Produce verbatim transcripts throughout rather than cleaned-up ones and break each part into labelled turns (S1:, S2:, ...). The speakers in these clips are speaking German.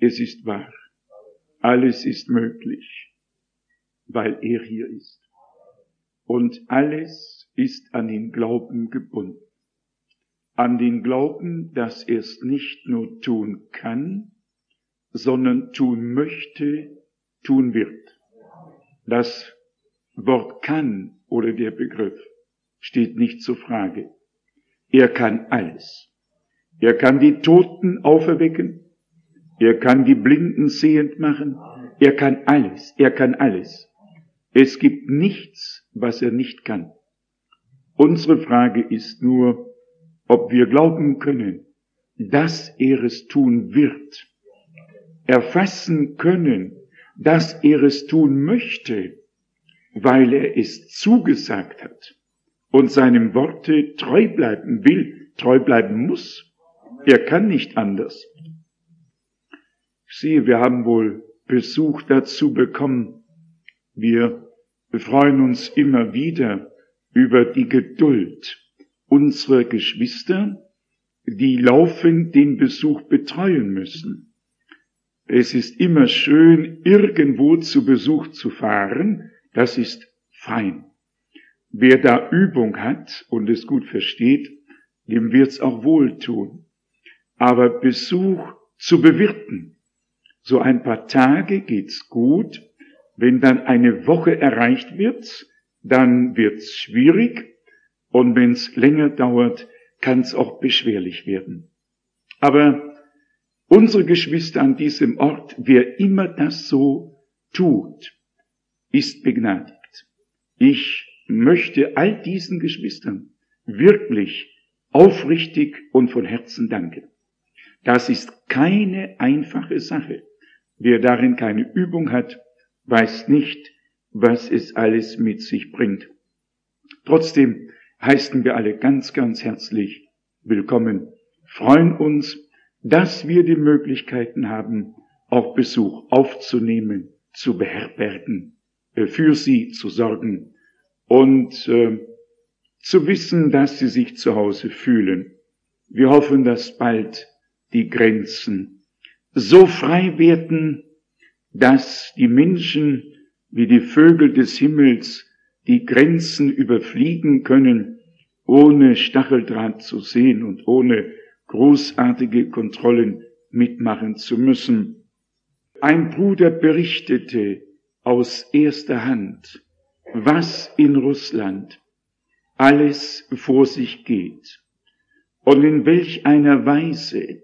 S1: es ist wahr. Alles ist möglich, weil er hier ist. Und alles ist an den Glauben gebunden. An den Glauben, dass er es nicht nur tun kann, sondern tun möchte, tun wird. Das Wort kann oder der Begriff steht nicht zur Frage. Er kann alles. Er kann die Toten auferwecken. Er kann die Blinden sehend machen. Er kann alles. Er kann alles. Es gibt nichts, was er nicht kann. Unsere Frage ist nur, ob wir glauben können, dass er es tun wird. Erfassen können, dass er es tun möchte, weil er es zugesagt hat und seinem Worte treu bleiben will, treu bleiben muss. Er kann nicht anders. Ich sehe, wir haben wohl Besuch dazu bekommen. Wir freuen uns immer wieder über die Geduld unserer Geschwister, die laufend den Besuch betreuen müssen. Es ist immer schön, irgendwo zu Besuch zu fahren. Das ist fein. Wer da Übung hat und es gut versteht, dem wird's auch wohltun. Aber Besuch zu bewirten, so ein paar Tage geht's gut. Wenn dann eine Woche erreicht wird, dann wird's schwierig. Und wenn's länger dauert, kann's auch beschwerlich werden. Aber unsere Geschwister an diesem Ort, wer immer das so tut, ist begnadigt. Ich möchte all diesen Geschwistern wirklich aufrichtig und von Herzen danken. Das ist keine einfache Sache. Wer darin keine Übung hat, weiß nicht, was es alles mit sich bringt. Trotzdem heißen wir alle ganz, ganz herzlich willkommen, freuen uns, dass wir die Möglichkeiten haben, auch Besuch aufzunehmen, zu beherbergen, für sie zu sorgen und äh, zu wissen, dass sie sich zu Hause fühlen. Wir hoffen, dass bald die Grenzen so frei werden, dass die Menschen wie die Vögel des Himmels die Grenzen überfliegen können, ohne Stacheldraht zu sehen und ohne großartige Kontrollen mitmachen zu müssen. Ein Bruder berichtete aus erster Hand, was in Russland alles vor sich geht und in welch einer Weise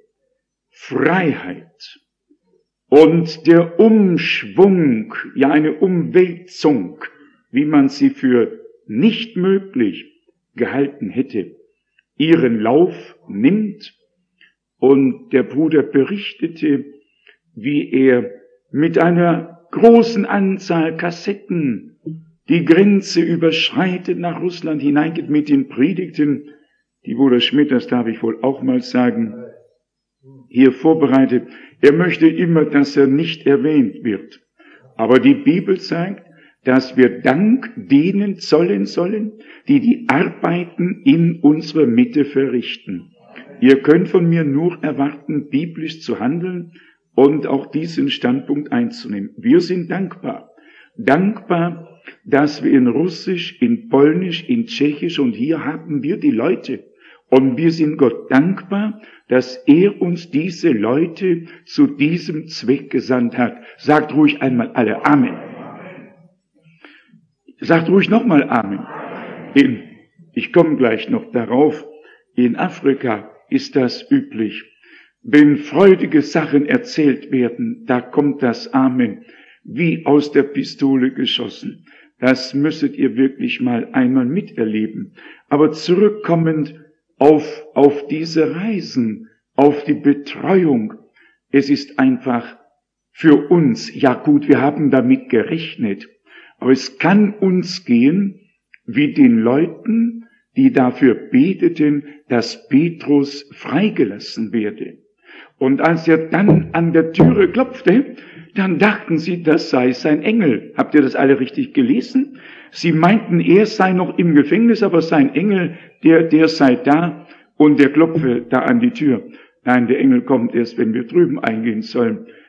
S1: Freiheit und der Umschwung, ja eine Umwälzung, wie man sie für nicht möglich gehalten hätte, ihren Lauf nimmt. Und der Bruder berichtete, wie er mit einer großen Anzahl Kassetten die Grenze überschreitet, nach Russland hineingeht mit den Predigten, die Bruder Schmidt, das darf ich wohl auch mal sagen, hier vorbereitet. Er möchte immer, dass er nicht erwähnt wird. Aber die Bibel sagt, dass wir Dank denen zollen sollen, die die Arbeiten in unserer Mitte verrichten. Ihr könnt von mir nur erwarten, biblisch zu handeln und auch diesen Standpunkt einzunehmen. Wir sind dankbar. Dankbar, dass wir in Russisch, in Polnisch, in Tschechisch und hier haben wir die Leute. Und wir sind Gott dankbar, dass er uns diese Leute zu diesem Zweck gesandt hat. Sagt ruhig einmal alle Amen. Sagt ruhig nochmal Amen. In, ich komme gleich noch darauf. In Afrika ist das üblich. Wenn freudige Sachen erzählt werden, da kommt das Amen wie aus der Pistole geschossen. Das müsstet ihr wirklich mal einmal miterleben. Aber zurückkommend auf, auf diese Reisen, auf die Betreuung. Es ist einfach für uns, ja gut, wir haben damit gerechnet. Aber es kann uns gehen wie den Leuten, die dafür beteten, dass Petrus freigelassen werde. Und als er dann an der Türe klopfte, dann dachten sie, das sei sein Engel. Habt ihr das alle richtig gelesen? Sie meinten, er sei noch im Gefängnis, aber sein Engel, der, der sei da und der klopfe da an die Tür. Nein, der Engel kommt erst, wenn wir drüben eingehen sollen.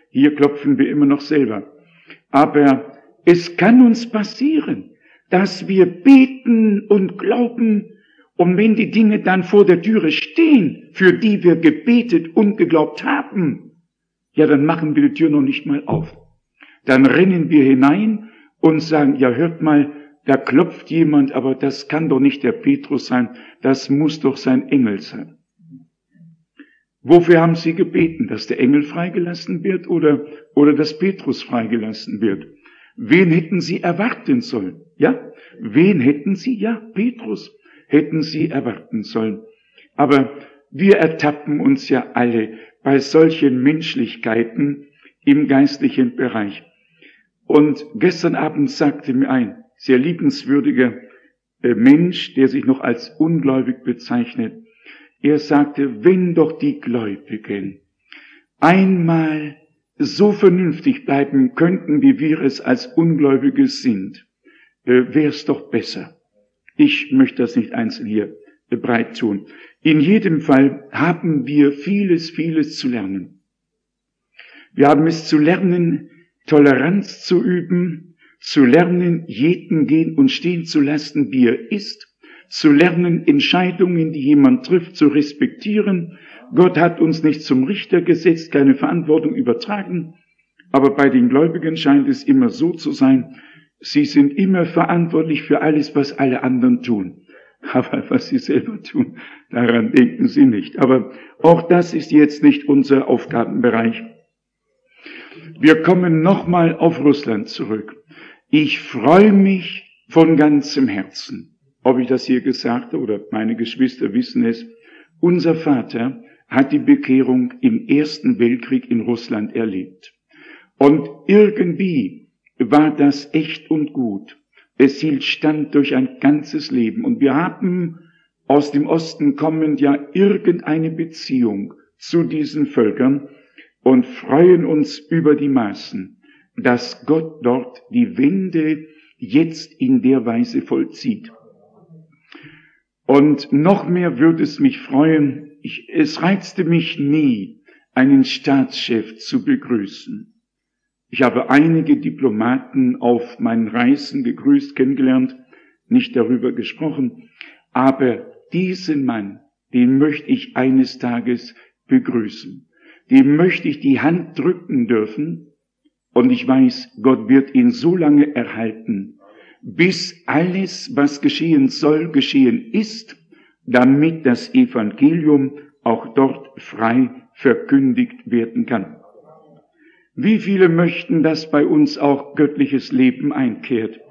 S1: Hier klopfen wir immer noch selber. Aber es kann uns passieren, dass wir beten und glauben, und wenn die Dinge dann vor der Türe stehen, für die wir gebetet und geglaubt haben, ja, dann machen wir die Tür noch nicht mal auf. Dann rennen wir hinein und sagen, ja, hört mal, da klopft jemand, aber das kann doch nicht der Petrus sein, das muss doch sein Engel sein. Wofür haben Sie gebeten? Dass der Engel freigelassen wird oder, oder dass Petrus freigelassen wird? Wen hätten Sie erwarten sollen? Ja? Wen hätten Sie? Ja, Petrus hätten Sie erwarten sollen. Aber wir ertappen uns ja alle bei solchen Menschlichkeiten im geistlichen Bereich. Und gestern Abend sagte mir ein sehr liebenswürdiger Mensch, der sich noch als ungläubig bezeichnet, er sagte, wenn doch die Gläubigen einmal so vernünftig bleiben könnten, wie wir es als Ungläubige sind, wäre es doch besser. Ich möchte das nicht einzeln hier breit tun. In jedem Fall haben wir vieles, vieles zu lernen. Wir haben es zu lernen, Toleranz zu üben, zu lernen, jeden gehen und stehen zu lassen, wie er ist, zu lernen, Entscheidungen, die jemand trifft, zu respektieren. Gott hat uns nicht zum Richter gesetzt, keine Verantwortung übertragen, aber bei den Gläubigen scheint es immer so zu sein, sie sind immer verantwortlich für alles, was alle anderen tun. Aber was sie selber tun, daran denken sie nicht. Aber auch das ist jetzt nicht unser Aufgabenbereich. Wir kommen nochmal auf Russland zurück. Ich freue mich von ganzem Herzen, ob ich das hier gesagt habe oder meine Geschwister wissen es. Unser Vater hat die Bekehrung im Ersten Weltkrieg in Russland erlebt. Und irgendwie war das echt und gut. Es hielt stand durch ein ganzes Leben. Und wir haben aus dem Osten kommend ja irgendeine Beziehung zu diesen Völkern und freuen uns über die Maßen, dass Gott dort die Wende jetzt in der Weise vollzieht. Und noch mehr würde es mich freuen, ich, es reizte mich nie, einen Staatschef zu begrüßen. Ich habe einige Diplomaten auf meinen Reisen gegrüßt, kennengelernt, nicht darüber gesprochen, aber diesen Mann, den möchte ich eines Tages begrüßen. Dem möchte ich die Hand drücken dürfen und ich weiß, Gott wird ihn so lange erhalten, bis alles, was geschehen soll, geschehen ist, damit das Evangelium auch dort frei verkündigt werden kann. Wie viele möchten, dass bei uns auch göttliches Leben einkehrt?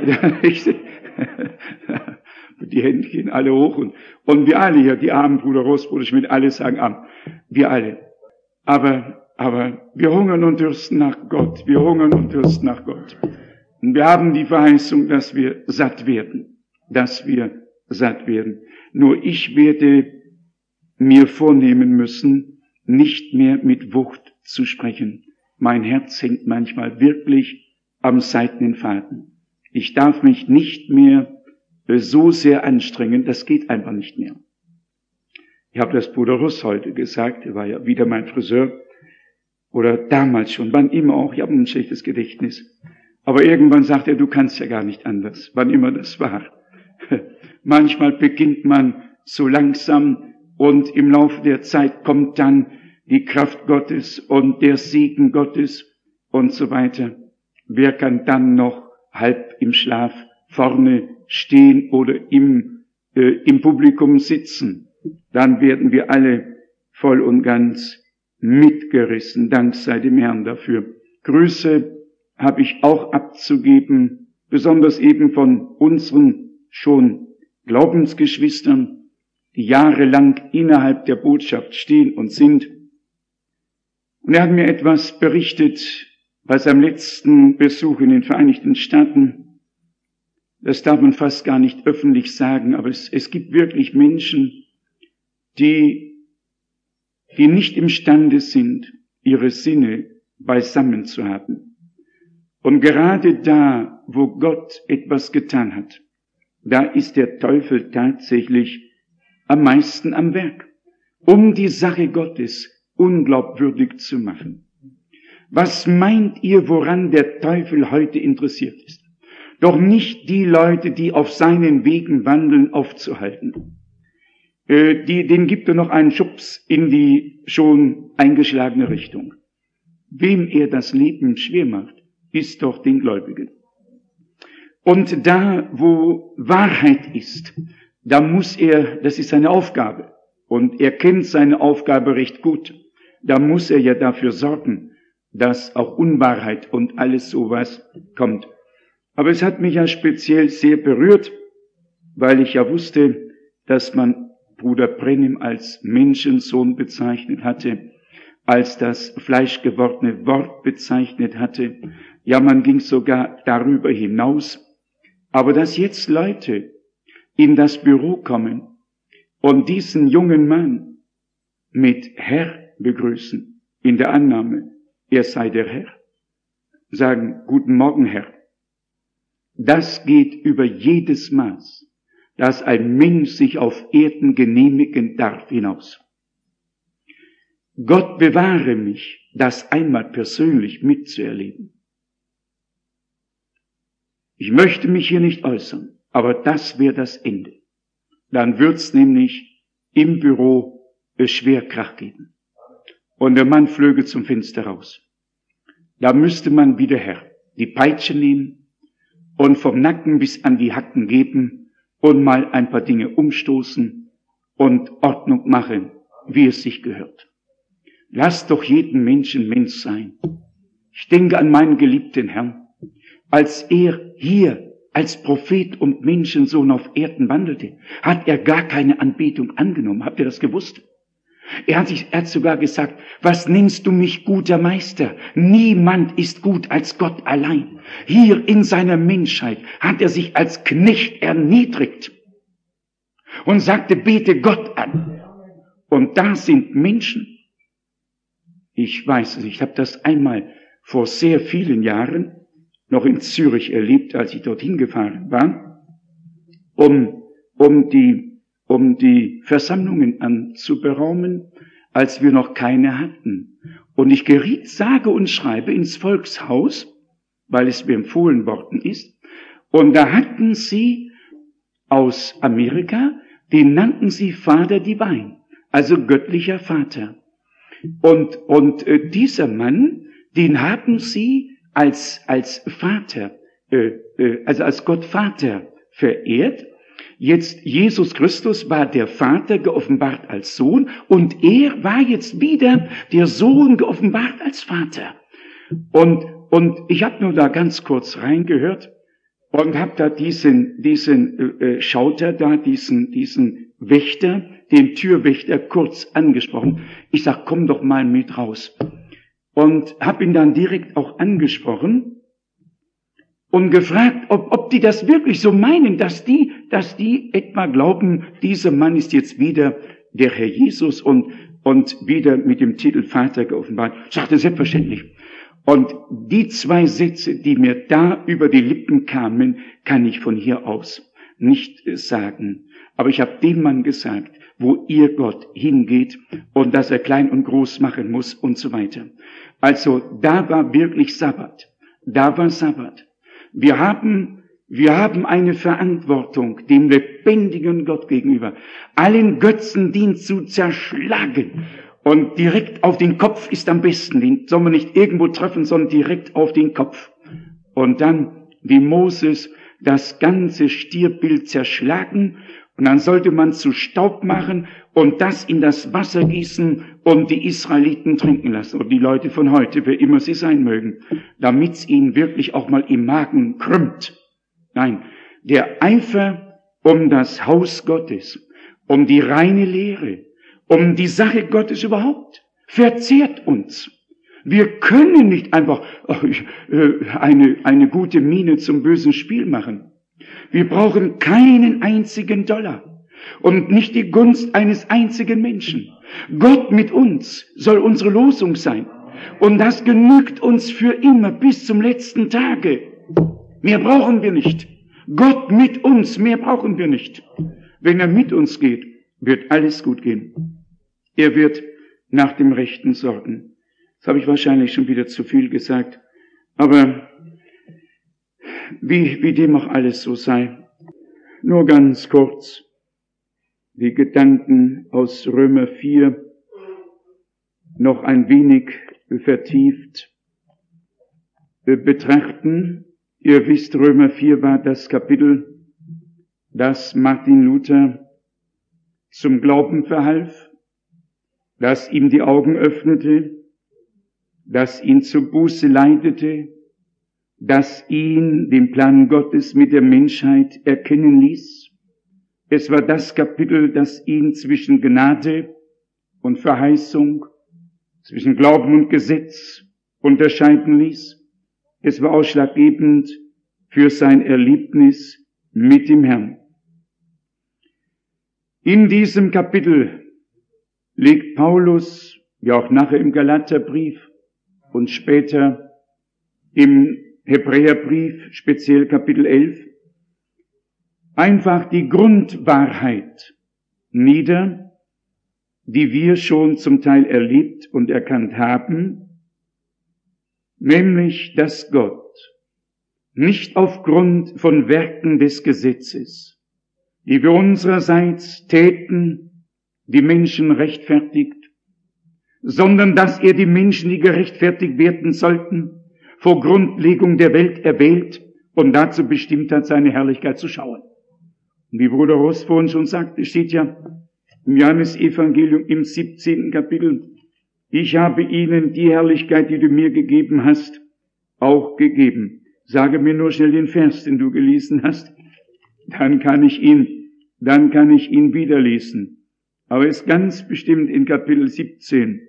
S1: Die Hände gehen alle hoch und, und wir alle hier, die armen Bruder Ross, Bruder Schmidt, alle sagen Amen. Wir alle. Aber, aber wir hungern und dürsten nach Gott. Wir hungern und dürsten nach Gott. Und wir haben die Verheißung, dass wir satt werden. Dass wir satt werden. Nur ich werde mir vornehmen müssen, nicht mehr mit Wucht zu sprechen. Mein Herz hängt manchmal wirklich am seidenen Faden. Ich darf mich nicht mehr so sehr anstrengen, das geht einfach nicht mehr. Ich habe das Bruder Russ heute gesagt, er war ja wieder mein Friseur, oder damals schon, wann immer auch, ich habe ein schlechtes Gedächtnis. Aber irgendwann sagt er, du kannst ja gar nicht anders, wann immer das war. Manchmal beginnt man so langsam und im Laufe der Zeit kommt dann die Kraft Gottes und der Segen Gottes und so weiter. Wer kann dann noch halb im Schlaf vorne stehen oder im, äh, im Publikum sitzen? Dann werden wir alle voll und ganz mitgerissen. Dank sei dem Herrn dafür. Grüße habe ich auch abzugeben, besonders eben von unseren schon Glaubensgeschwistern, die jahrelang innerhalb der Botschaft stehen und sind. Und er hat mir etwas berichtet bei seinem letzten Besuch in den Vereinigten Staaten. Das darf man fast gar nicht öffentlich sagen, aber es, es gibt wirklich Menschen, die, die nicht imstande sind, ihre Sinne beisammen zu haben. Und gerade da, wo Gott etwas getan hat, da ist der Teufel tatsächlich am meisten am Werk, um die Sache Gottes unglaubwürdig zu machen. Was meint ihr, woran der Teufel heute interessiert ist? Doch nicht die Leute, die auf seinen Wegen wandeln, aufzuhalten. Äh, die, denen gibt er noch einen Schubs in die schon eingeschlagene Richtung. Wem er das Leben schwer macht, ist doch den Gläubigen. Und da, wo Wahrheit ist, da muss er, das ist seine Aufgabe, und er kennt seine Aufgabe recht gut, da muss er ja dafür sorgen, dass auch Unwahrheit und alles sowas kommt. Aber es hat mich ja speziell sehr berührt, weil ich ja wusste, dass man Bruder Brennim als Menschensohn bezeichnet hatte, als das fleischgewordene Wort bezeichnet hatte. Ja, man ging sogar darüber hinaus. Aber dass jetzt Leute in das Büro kommen und diesen jungen Mann mit Herr begrüßen, in der Annahme, er sei der Herr, sagen, guten Morgen, Herr. Das geht über jedes Maß, das ein Mensch sich auf Erden genehmigen darf, hinaus. Gott bewahre mich, das einmal persönlich mitzuerleben. Ich möchte mich hier nicht äußern, aber das wäre das Ende. Dann wird's nämlich im Büro schwer Krach geben. Und der Mann flöge zum Fenster raus. Da müsste man wieder Herr die Peitsche nehmen und vom Nacken bis an die Hacken geben und mal ein paar Dinge umstoßen und Ordnung machen, wie es sich gehört. Lass doch jeden Menschen Mensch sein. Ich denke an meinen geliebten Herrn, als er hier als Prophet und Menschensohn auf Erden wandelte, hat er gar keine Anbetung angenommen. Habt ihr das gewusst? Er hat, sich, er hat sogar gesagt, was nennst du mich, guter Meister? Niemand ist gut als Gott allein. Hier in seiner Menschheit hat er sich als Knecht erniedrigt und sagte, bete Gott an. Und da sind Menschen. Ich weiß es, ich habe das einmal vor sehr vielen Jahren noch in Zürich erlebt, als ich dorthin gefahren war, um, um die, um die Versammlungen anzuberaumen, als wir noch keine hatten. Und ich geriet sage und schreibe ins Volkshaus, weil es mir empfohlen worden ist. Und da hatten sie aus Amerika, den nannten sie Vater Divine, also göttlicher Vater. Und, und äh, dieser Mann, den haben sie als, als Vater, äh, äh, also als Gott Vater verehrt. Jetzt Jesus Christus war der Vater geoffenbart als Sohn und er war jetzt wieder der Sohn geoffenbart als Vater. Und, und ich habe nur da ganz kurz reingehört und habe da diesen, diesen äh, Schauter da, diesen, diesen Wächter, den Türwächter kurz angesprochen. Ich sag, komm doch mal mit raus. Und habe ihn dann direkt auch angesprochen und gefragt, ob, ob die das wirklich so meinen, dass die, dass die etwa glauben, dieser Mann ist jetzt wieder der Herr Jesus und, und wieder mit dem Titel Vater geoffenbart. Ich sagte, selbstverständlich. Und die zwei Sätze, die mir da über die Lippen kamen, kann ich von hier aus nicht sagen. Aber ich habe dem Mann gesagt, wo ihr Gott hingeht und dass er klein und groß machen muss und so weiter. Also da war wirklich Sabbat. Da war Sabbat. Wir haben, wir haben eine Verantwortung dem lebendigen Gott gegenüber, allen Götzendienst zu zerschlagen. Und direkt auf den Kopf ist am besten. Den soll man nicht irgendwo treffen, sondern direkt auf den Kopf. Und dann, wie Moses, das ganze Stierbild zerschlagen. Und dann sollte man zu Staub machen und das in das Wasser gießen und die Israeliten trinken lassen. Und die Leute von heute, wer immer sie sein mögen, damit es ihnen wirklich auch mal im Magen krümmt. Nein, der Eifer um das Haus Gottes, um die reine Lehre, um die Sache Gottes überhaupt, verzehrt uns. Wir können nicht einfach eine, eine gute Miene zum bösen Spiel machen. Wir brauchen keinen einzigen Dollar und nicht die Gunst eines einzigen Menschen. Gott mit uns soll unsere Losung sein. Und das genügt uns für immer bis zum letzten Tage. Mehr brauchen wir nicht. Gott mit uns, mehr brauchen wir nicht. Wenn er mit uns geht, wird alles gut gehen. Er wird nach dem Rechten sorgen. Das habe ich wahrscheinlich schon wieder zu viel gesagt. Aber wie, wie dem auch alles so sei, nur ganz kurz die Gedanken aus Römer vier noch ein wenig vertieft betrachten. Ihr wisst, Römer vier war das Kapitel, das Martin Luther zum Glauben verhalf, das ihm die Augen öffnete, das ihn zur Buße leitete, das ihn den Plan Gottes mit der Menschheit erkennen ließ. Es war das Kapitel, das ihn zwischen Gnade und Verheißung, zwischen Glauben und Gesetz unterscheiden ließ. Es war ausschlaggebend für sein Erlebnis mit dem Herrn. In diesem Kapitel legt Paulus, wie auch nachher im Galaterbrief und später im Hebräerbrief, speziell Kapitel elf, einfach die Grundwahrheit nieder, die wir schon zum Teil erlebt und erkannt haben, nämlich, dass Gott nicht aufgrund von Werken des Gesetzes, die wir unsererseits täten, die Menschen rechtfertigt, sondern dass er die Menschen, die gerechtfertigt werden sollten, vor Grundlegung der Welt erwählt und dazu bestimmt hat, seine Herrlichkeit zu schauen. Und wie Bruder Ross vorhin schon sagte, steht ja im Johannesevangelium im siebzehnten Kapitel, ich habe ihnen die Herrlichkeit, die du mir gegeben hast, auch gegeben. Sage mir nur schnell den Vers, den du gelesen hast, dann kann ich ihn, dann kann ich ihn wieder lesen. Aber es ist ganz bestimmt in Kapitel siebzehn.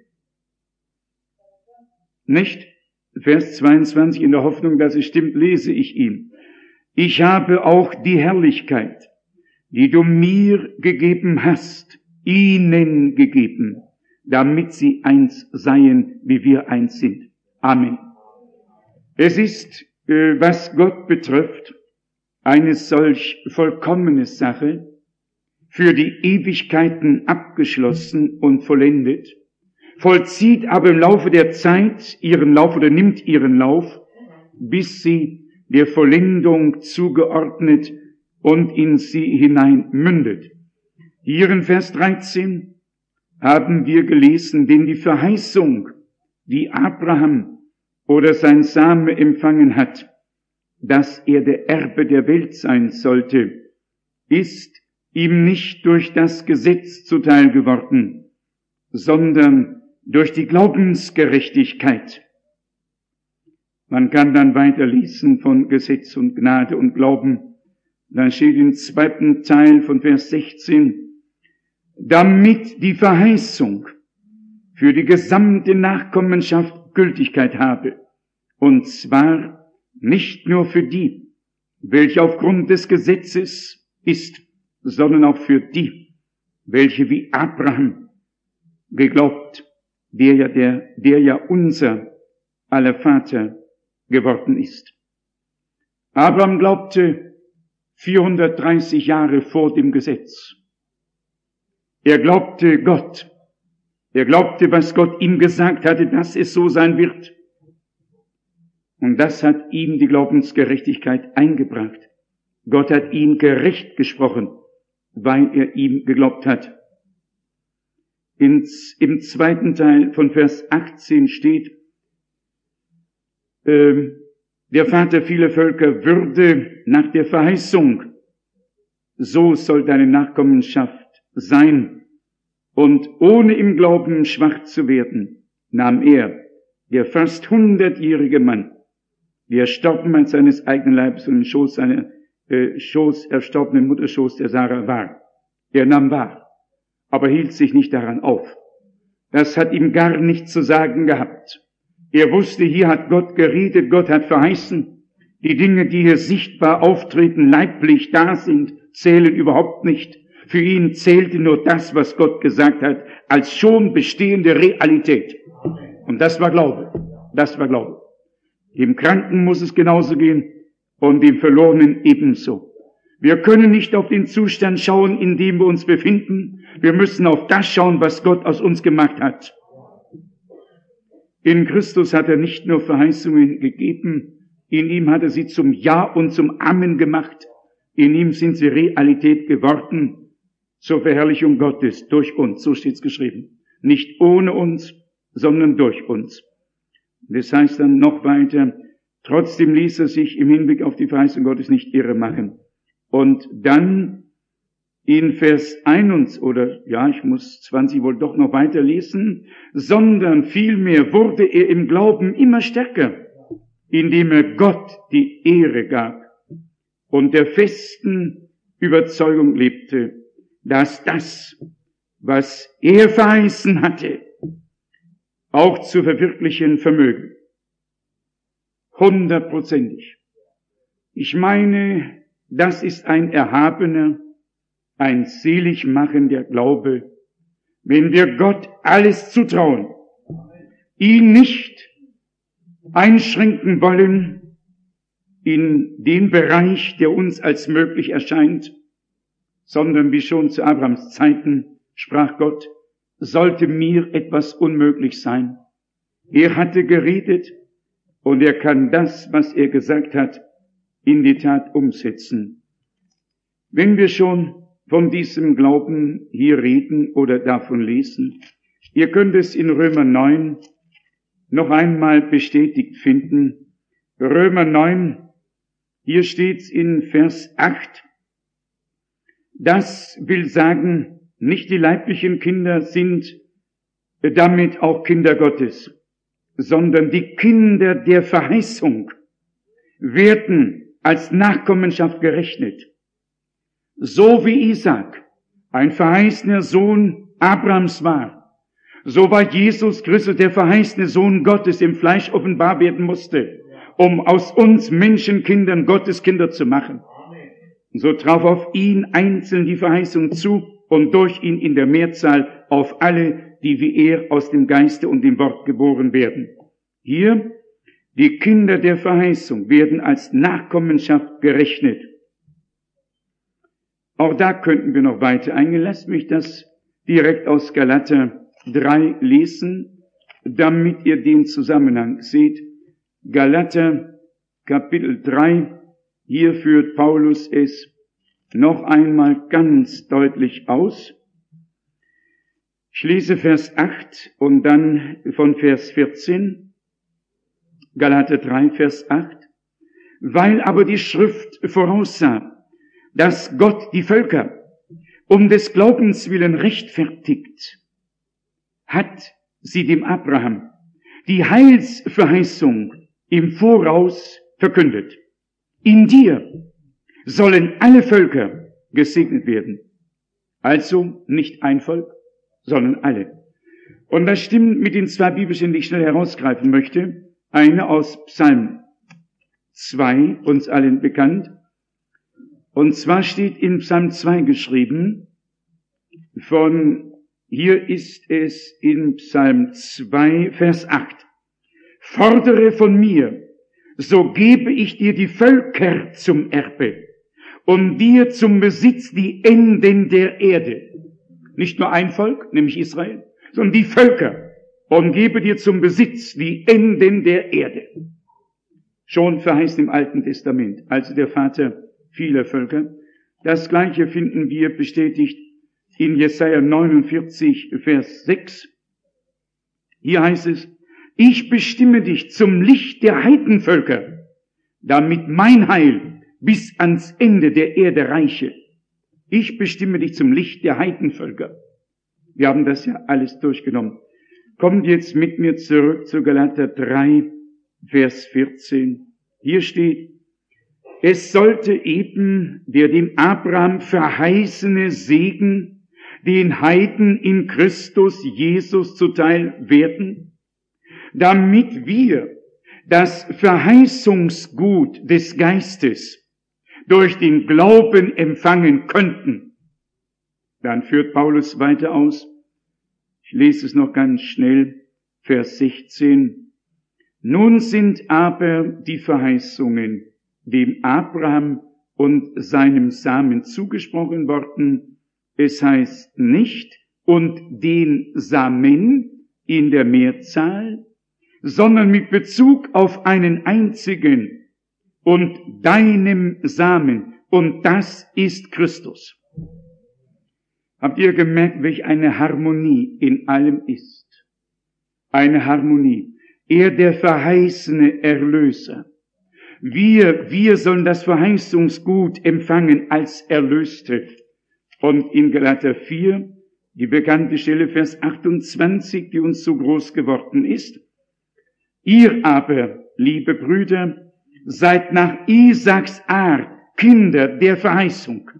S1: Nicht? Vers zweiundzwanzig, in der Hoffnung, dass es stimmt, lese ich ihn. Ich habe auch die Herrlichkeit, die du mir gegeben hast, ihnen gegeben, damit sie eins seien, wie wir eins sind. Amen. Es ist, äh, was Gott betrifft, eine solch vollkommene Sache, für die Ewigkeiten abgeschlossen und vollendet, vollzieht aber im Laufe der Zeit ihren Lauf oder nimmt ihren Lauf, bis sie der Vollendung zugeordnet und in sie hinein mündet. Hier in Vers dreizehn haben wir gelesen, denn die Verheißung, die Abraham oder sein Same empfangen hat, dass er der Erbe der Welt sein sollte, ist ihm nicht durch das Gesetz zuteil geworden, sondern durch die Glaubensgerechtigkeit. Man kann dann weiterlesen von Gesetz und Gnade und Glauben. Dann steht im zweiten Teil von Vers sechzehn, damit die Verheißung für die gesamte Nachkommenschaft Gültigkeit habe, und zwar nicht nur für die, welche aufgrund des Gesetzes ist, sondern auch für die, welche wie Abraham geglaubt, der ja, der, der ja unser aller Vater geworden ist. Abraham glaubte vierhundertdreißig Jahre vor dem Gesetz. Er glaubte Gott. Er glaubte, was Gott ihm gesagt hatte, dass es so sein wird. Und das hat ihm die Glaubensgerechtigkeit eingebracht. Gott hat ihn gerecht gesprochen, weil er ihm geglaubt hat. Ins, im zweiten Teil von Vers achtzehn steht, äh, der Vater vieler Völker würde nach der Verheißung, so soll deine Nachkommenschaft sein. Und ohne im Glauben schwach zu werden, nahm er, der fast hundertjährige Mann, der Erstorbenheit seines eigenen Leibes und im Schoß seiner äh, Schoß, erstorbenen Mutterschoß der Sarah war. Er nahm wahr, aber hielt sich nicht daran auf. Das hat ihm gar nichts zu sagen gehabt. Er wusste, hier hat Gott geredet, Gott hat verheißen. Die Dinge, die hier sichtbar auftreten, leiblich da sind, zählen überhaupt nicht. Für ihn zählte nur das, was Gott gesagt hat, als schon bestehende Realität. Und das war Glaube. Das war Glaube. Dem Kranken muss es genauso gehen und dem Verlorenen ebenso. Wir können nicht auf den Zustand schauen, in dem wir uns befinden. Wir müssen auf das schauen, was Gott aus uns gemacht hat. In Christus hat er nicht nur Verheißungen gegeben, in ihm hat er sie zum Ja und zum Amen gemacht. In ihm sind sie Realität geworden, zur Verherrlichung Gottes durch uns, so steht's geschrieben. Nicht ohne uns, sondern durch uns. Das heißt dann noch weiter, trotzdem ließ er sich im Hinblick auf die Verheißung Gottes nicht irre machen. Und dann in Vers einundzwanzig, oder ja, ich muss zwanzig wohl doch noch weiter lesen, sondern vielmehr wurde er im Glauben immer stärker, indem er Gott die Ehre gab und der festen Überzeugung lebte, dass das, was er verheißen hatte, auch zu verwirklichen vermögen. Hundertprozentig. Ich meine, das ist ein erhabener, ein selig machender Glaube, wenn wir Gott alles zutrauen, ihn nicht einschränken wollen in den Bereich, der uns als möglich erscheint, sondern wie schon zu Abrahams Zeiten sprach Gott, sollte mir etwas unmöglich sein. Er hatte geredet und er kann das, was er gesagt hat, in die Tat umsetzen. Wenn wir schon von diesem Glauben hier reden oder davon lesen, ihr könnt es in Römer neun noch einmal bestätigt finden. Römer neun, hier steht's in Vers acht. Das will sagen, nicht die leiblichen Kinder sind damit auch Kinder Gottes, sondern die Kinder der Verheißung werden als Nachkommenschaft gerechnet. So wie Isaac ein verheißener Sohn Abrahams war, so war Jesus Christus der verheißene Sohn Gottes im Fleisch offenbar werden musste, um aus uns Menschenkindern Gottes Kinder zu machen. So traf auf ihn einzeln die Verheißung zu und durch ihn in der Mehrzahl auf alle, die wie er aus dem Geiste und dem Wort geboren werden. Hier, die Kinder der Verheißung werden als Nachkommenschaft gerechnet. Auch da könnten wir noch weiter eingehen. Lasst mich das direkt aus Galater drei lesen, damit ihr den Zusammenhang seht. Galater Kapitel drei, hier führt Paulus es noch einmal ganz deutlich aus. Ich lese Vers acht und dann von Vers vierzehn. Galater drei, Vers acht. Weil aber die Schrift voraussah, dass Gott die Völker um des Glaubens willen rechtfertigt, hat sie dem Abraham die Heilsverheißung im Voraus verkündet. In dir sollen alle Völker gesegnet werden. Also nicht ein Volk, sondern alle. Und das stimmt mit den zwei Bibelstellen, die ich schnell herausgreifen möchte. Eine aus Psalm zwei, uns allen bekannt. Und zwar steht in Psalm zwei geschrieben, von, hier ist es in Psalm zwei, Vers acht. Fordere von mir, so gebe ich dir die Völker zum Erbe und dir zum Besitz die Enden der Erde. Nicht nur ein Volk, nämlich Israel, sondern die Völker und gebe dir zum Besitz die Enden der Erde. Schon verheißt im Alten Testament, also der Vater vieler Völker. Das Gleiche finden wir bestätigt in Jesaja neunundvierzig, Vers sechs. Hier heißt es, ich bestimme dich zum Licht der Heidenvölker, damit mein Heil bis ans Ende der Erde reiche. Ich bestimme dich zum Licht der Heidenvölker. Wir haben das ja alles durchgenommen. Kommt jetzt mit mir zurück zu Galater drei, Vers vierzehn. Hier steht, es sollte eben der dem Abraham verheißene Segen den Heiden in Christus Jesus zuteil werden, damit wir das Verheißungsgut des Geistes durch den Glauben empfangen könnten. Dann führt Paulus weiter aus. Ich lese es noch ganz schnell, Vers sechzehn. Nun sind aber die Verheißungen dem Abraham und seinem Samen zugesprochen worden. Es heißt nicht, und den Samen in der Mehrzahl, sondern mit Bezug auf einen einzigen und deinem Samen. Und das ist Christus. Habt ihr gemerkt, welch eine Harmonie in allem ist? Eine Harmonie. Er, der verheißene Erlöser. Wir, wir sollen das Verheißungsgut empfangen als Erlöste. Und in Galater vier, die bekannte Stelle, Vers achtundzwanzig, die uns so groß geworden ist. Ihr aber, liebe Brüder, seid nach Isaaks Art Kinder der Verheißung.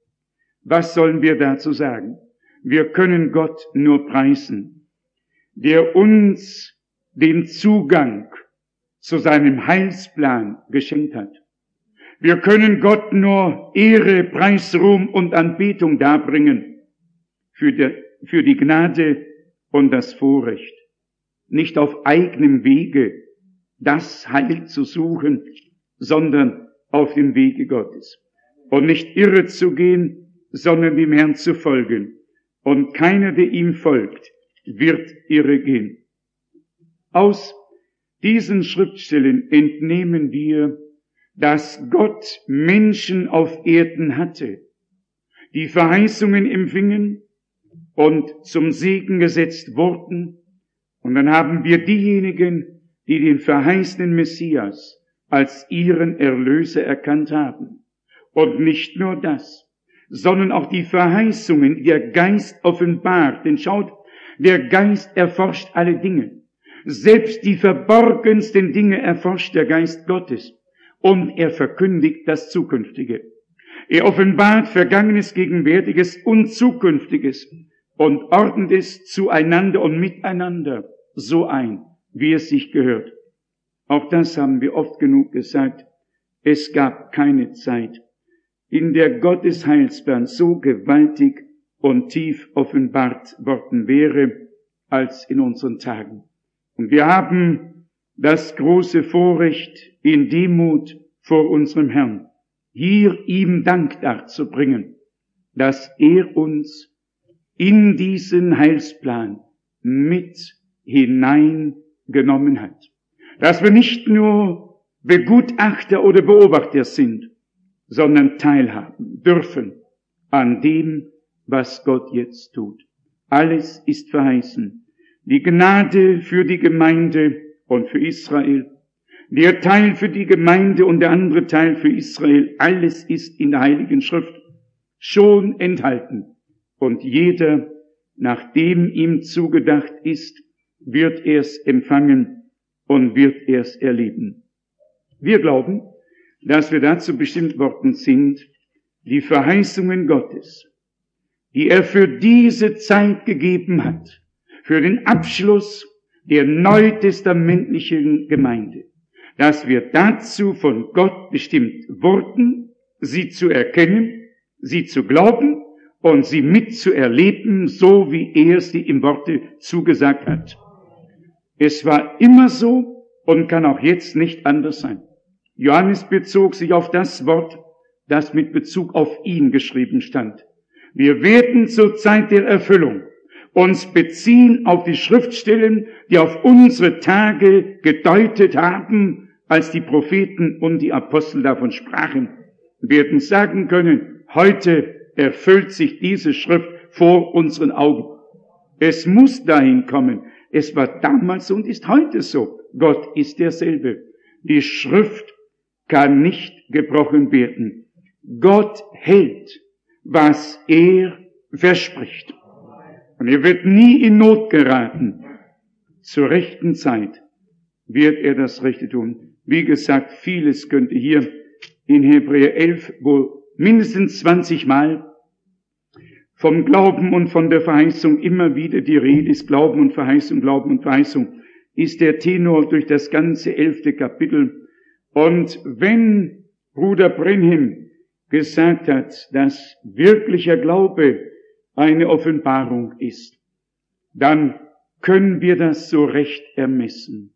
S1: Was sollen wir dazu sagen? Wir können Gott nur preisen, der uns den Zugang zu seinem Heilsplan geschenkt hat. Wir können Gott nur Ehre, Preis, Ruhm und Anbetung darbringen für die, für die Gnade und das Vorrecht, nicht auf eigenem Wege das Heil zu suchen, sondern auf dem Wege Gottes. Und nicht irre zu gehen, sondern dem Herrn zu folgen. Und keiner, der ihm folgt, wird irre gehen. Aus diesen Schriftstellen entnehmen wir, dass Gott Menschen auf Erden hatte, die Verheißungen empfingen und zum Segen gesetzt wurden. Und dann haben wir diejenigen, die den verheißenen Messias als ihren Erlöser erkannt haben. Und nicht nur das, sondern auch die Verheißungen, die der Geist offenbart. Denn schaut, der Geist erforscht alle Dinge. Selbst die verborgensten Dinge erforscht der Geist Gottes. Und er verkündigt das Zukünftige. Er offenbart Vergangenes, Gegenwärtiges und Zukünftiges und ordnet es zueinander und miteinander so ein, wie es sich gehört. Auch das haben wir oft genug gesagt. Es gab keine Zeit, in der Gottes Heilsplan so gewaltig und tief offenbart worden wäre, als in unseren Tagen. Und wir haben das große Vorrecht, in Demut vor unserem Herrn, hier ihm Dank darzubringen, dass er uns in diesen Heilsplan mit hineingenommen hat. Dass wir nicht nur Begutachter oder Beobachter sind, sondern teilhaben dürfen an dem, was Gott jetzt tut. Alles ist verheißen. Die Gnade für die Gemeinde und für Israel, der Teil für die Gemeinde und der andere Teil für Israel, alles ist in der Heiligen Schrift schon enthalten. Und jeder, nachdem ihm zugedacht ist, wird er es empfangen und wird er es erleben. Wir glauben, dass wir dazu bestimmt worden sind, die Verheißungen Gottes, die er für diese Zeit gegeben hat, für den Abschluss der neutestamentlichen Gemeinde, dass wir dazu von Gott bestimmt wurden, sie zu erkennen, sie zu glauben und sie mitzuerleben, so wie er sie im Worte zugesagt hat. Es war immer so und kann auch jetzt nicht anders sein. Johannes bezog sich auf das Wort, das mit Bezug auf ihn geschrieben stand. Wir werden zur Zeit der Erfüllung uns beziehen auf die Schriftstellen, die auf unsere Tage gedeutet haben, als die Propheten und die Apostel davon sprachen. Wir werden sagen können, heute erfüllt sich diese Schrift vor unseren Augen. Es muss dahin kommen. Es war damals und ist heute so. Gott ist derselbe. Die Schrift kann nicht gebrochen werden. Gott hält, was er verspricht. Und er wird nie in Not geraten. Zur rechten Zeit wird er das Rechte tun. Wie gesagt, vieles könnte hier in Hebräer elf, wo mindestens zwanzig Mal vom Glauben und von der Verheißung immer wieder die Rede ist. Glauben und Verheißung, Glauben und Verheißung ist der Tenor durch das ganze elfte Kapitel. Und wenn Bruder Brenhem gesagt hat, dass wirklicher Glaube eine Offenbarung ist, dann können wir das so recht ermessen.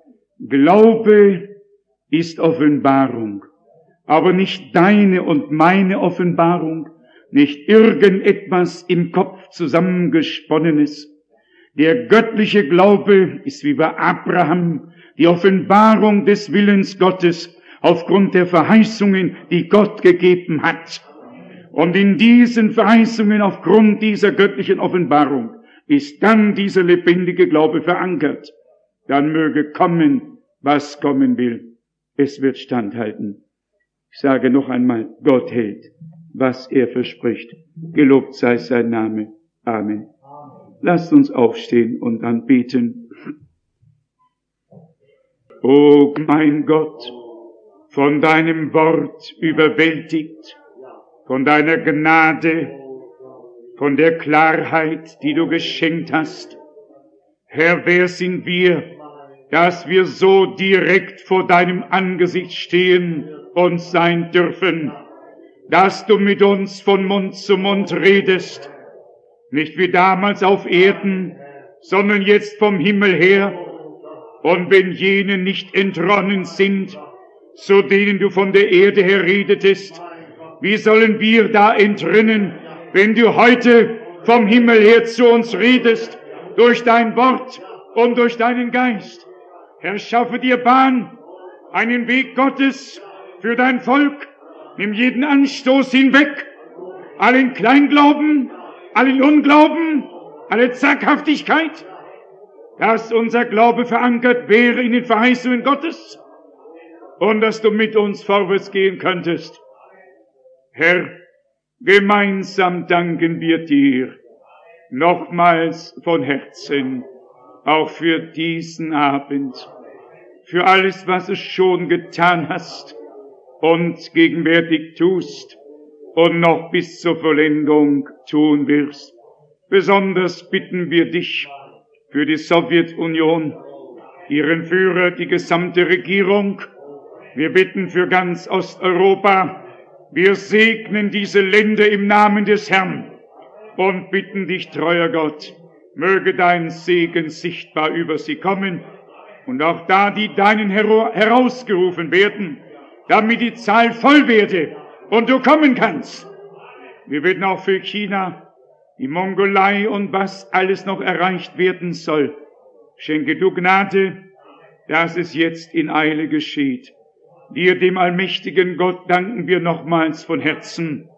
S1: Glaube ist Offenbarung, aber nicht deine und meine Offenbarung, nicht irgendetwas im Kopf zusammengesponnenes. Der göttliche Glaube ist wie bei Abraham die Offenbarung des Willens Gottes aufgrund der Verheißungen, die Gott gegeben hat. Und in diesen Verheißungen, aufgrund dieser göttlichen Offenbarung, ist dann dieser lebendige Glaube verankert. Dann möge kommen, was kommen will. Es wird standhalten. Ich sage noch einmal, Gott hält, was er verspricht. Gelobt sei sein Name. Amen. Lasst uns aufstehen und dann beten. O mein Gott, von deinem Wort überwältigt, von deiner Gnade, von der Klarheit, die du geschenkt hast. Herr, wer sind wir, dass wir so direkt vor deinem Angesicht stehen und sein dürfen, dass du mit uns von Mund zu Mund redest, nicht wie damals auf Erden, sondern jetzt vom Himmel her. Und wenn jene nicht entronnen sind, zu denen du von der Erde her redetest, wie sollen wir da entrinnen, wenn du heute vom Himmel her zu uns redest, durch dein Wort und durch deinen Geist? Herr, schaffe dir Bahn, einen Weg Gottes für dein Volk. Nimm jeden Anstoß hinweg, allen Kleinglauben, allen Unglauben, alle Zaghaftigkeit, dass unser Glaube verankert wäre in den Verheißungen Gottes und dass du mit uns vorwärts gehen könntest. Herr, gemeinsam danken wir dir nochmals von Herzen, auch für diesen Abend, für alles, was du schon getan hast und gegenwärtig tust und noch bis zur Vollendung tun wirst. Besonders bitten wir dich für die Sowjetunion, ihren Führer, die gesamte Regierung. Wir bitten für ganz Osteuropa. Wir segnen diese Länder im Namen des Herrn und bitten dich, treuer Gott, möge dein Segen sichtbar über sie kommen und auch da, die deinen hero- herausgerufen werden, damit die Zahl voll werde und du kommen kannst. Wir bitten auch für China, die Mongolei und was alles noch erreicht werden soll. Schenke du Gnade, dass es jetzt in Eile geschieht. Dir, dem allmächtigen Gott, danken wir nochmals von Herzen,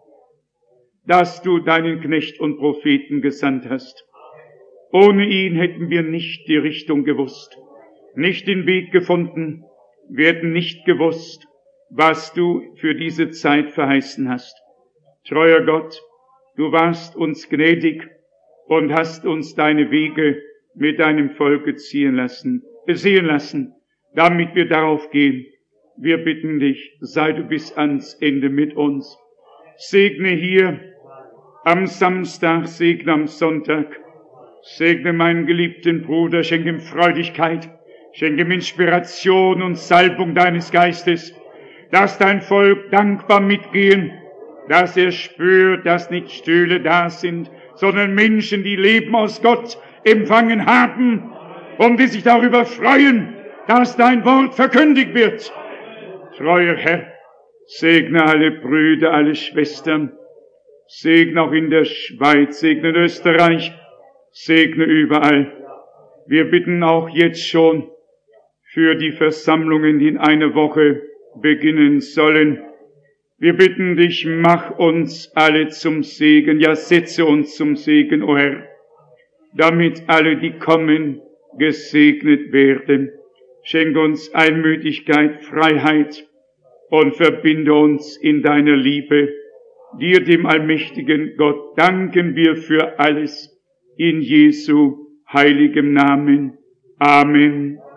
S1: dass du deinen Knecht und Propheten gesandt hast. Ohne ihn hätten wir nicht die Richtung gewusst, nicht den Weg gefunden, wir hätten nicht gewusst, was du für diese Zeit verheißen hast. Treuer Gott, du warst uns gnädig und hast uns deine Wege mit deinem Volke ziehen lassen, sehen lassen, damit wir darauf gehen. Wir bitten dich, sei du bis ans Ende mit uns. Segne hier am Samstag, segne am Sonntag, segne meinen geliebten Bruder, schenke ihm Freudigkeit, schenke ihm Inspiration und Salbung deines Geistes, dass dein Volk dankbar mitgehen, dass er spürt, dass nicht Stühle da sind, sondern Menschen, die Leben aus Gott empfangen haben und die sich darüber freuen, dass dein Wort verkündigt wird. Treuer Herr, segne alle Brüder, alle Schwestern, segne auch in der Schweiz, segne in Österreich, segne überall. Wir bitten auch jetzt schon für die Versammlungen, die in einer Woche beginnen sollen. Wir bitten dich, mach uns alle zum Segen, ja, setze uns zum Segen, o Herr, damit alle, die kommen, gesegnet werden. Schenke uns Einmütigkeit, Freiheit und verbinde uns in deiner Liebe. Dir, dem allmächtigen Gott, danken wir für alles in Jesu heiligem Namen. Amen.